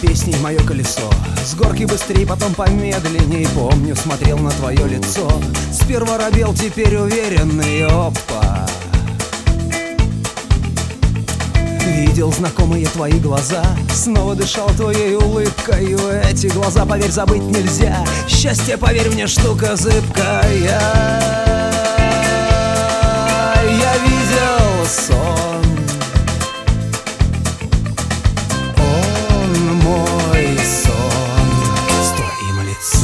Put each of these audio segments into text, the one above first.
песней мое колесо. С горки быстрей, потом помедленней. Помню, смотрел на твое лицо. Сперва робел, теперь уверенный. Опа! Видел знакомые твои глаза, снова дышал твоей улыбкой. Эти глаза, поверь, забыть нельзя. Счастье, поверь мне, штука зыбкая. Я видел сон, он мой сон с твоим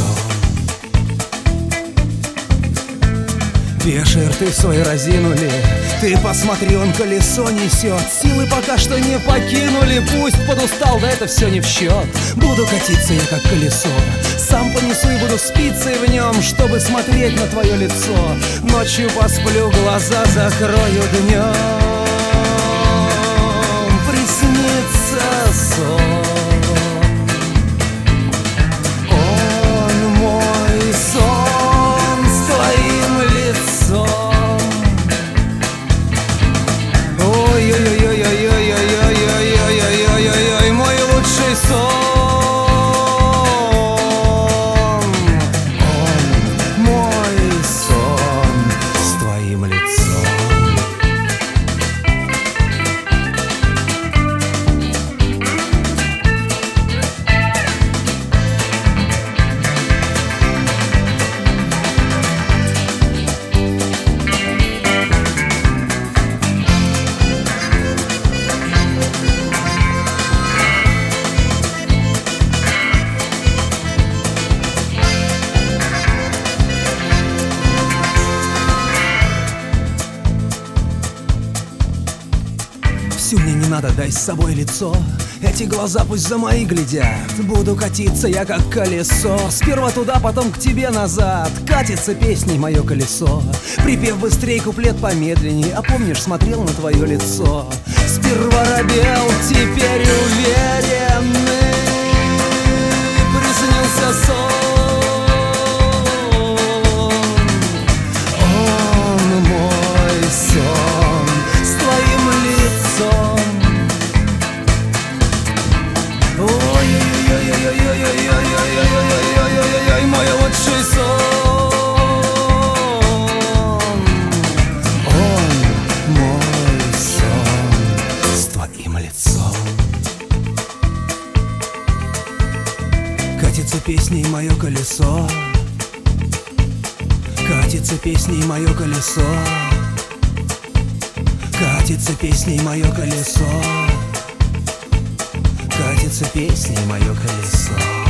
лицом. Пешие рты свои разинули. Ты посмотри, он колесо несет. Силы пока что не покинули. Пусть подустал, да это все не в счет. Буду катиться я как колесо. Сам понесу и буду спицей в нем, чтобы смотреть на твое лицо. Ночью посплю, глаза закрою днем. Приснится сон, он мой сон с твоим лицом. Ой-ой-ой-ой-ой-ой-ой-ой-ой-ой-ой-ой-ой, мой лучший сон, он мой сон с твоим лицом. Всю мне не надо, дай с собой лицо. Эти глаза пусть за мои глядят. Буду катиться я как колесо. Сперва туда, потом к тебе назад. Катится песней мое колесо. Припев быстрей, куплет помедленней. А помнишь, смотрел на твое лицо. Сперва робел, теперь уверенный. Приснился сон, он мой сон с твоим лицом. Ой-ой-ой-ой-ой-ой-ой-ой-ой-ой-ой-ой-ой, мой лучший сон, он мой сон с твоим лицом. Катится песней мое колесо. Катится песней мое колесо. Катится песней мое колесо. Катится песней мое колесо.